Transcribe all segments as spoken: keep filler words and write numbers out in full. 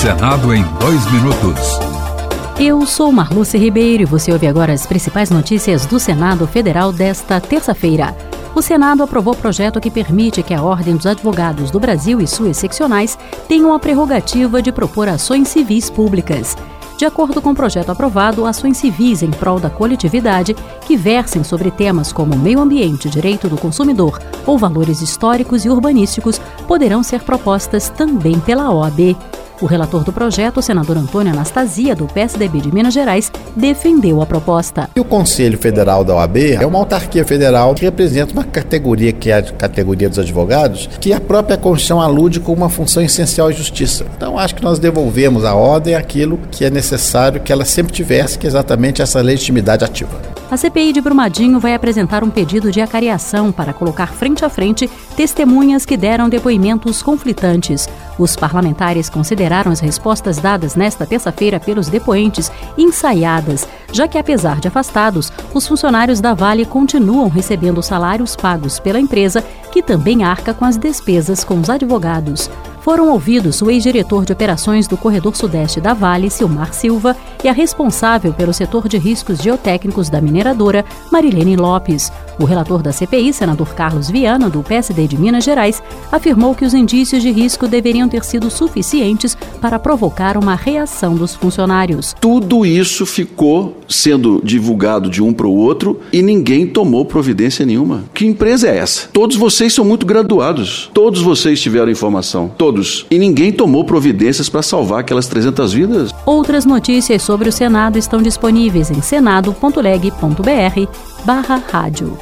Senado em dois minutos. Eu sou Marluce Ribeiro e você ouve agora as principais notícias do Senado Federal desta terça-feira. O Senado aprovou o projeto que permite que a Ordem dos Advogados do Brasil e suas seccionais tenham a prerrogativa de propor ações civis públicas. De acordo com o projeto aprovado, ações civis em prol da coletividade que versem sobre temas como meio ambiente, direito do consumidor ou valores históricos e urbanísticos poderão ser propostas também pela O A B. O relator do projeto, o senador Antônio Anastasia, do P S D B de Minas Gerais, defendeu a proposta. O Conselho Federal da O A B é uma autarquia federal que representa uma categoria que é a categoria dos advogados, que a própria Constituição alude como uma função essencial à justiça. Então, acho que nós devolvemos à ordem aquilo que é necessário que ela sempre tivesse, que é exatamente essa legitimidade ativa. A C P I de Brumadinho vai apresentar um pedido de acariação para colocar frente a frente testemunhas que deram depoimentos conflitantes. Os parlamentares consideraram as respostas dadas nesta terça-feira pelos depoentes ensaiadas, já que, apesar de afastados, os funcionários da Vale continuam recebendo salários pagos pela empresa, que também arca com as despesas com os advogados. Foram ouvidos o ex-diretor de operações do Corredor Sudeste da Vale, Silmar Silva, e a responsável pelo setor de riscos geotécnicos da mineradora, Marilene Lopes. O relator da C P I, senador Carlos Viana, do P S D de Minas Gerais, afirmou que os indícios de risco deveriam ter sido suficientes para provocar uma reação dos funcionários. Tudo isso ficou sendo divulgado de um para o outro e ninguém tomou providência nenhuma. Que empresa é essa? Todos vocês são muito graduados. Todos vocês tiveram informação. Todos. E ninguém tomou providências para salvar aquelas trezentas vidas. Outras notícias sobre o Senado estão disponíveis em senado ponto leg ponto br barra rádio.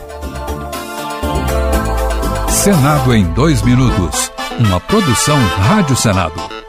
Senado em dois minutos. Uma produção Rádio Senado.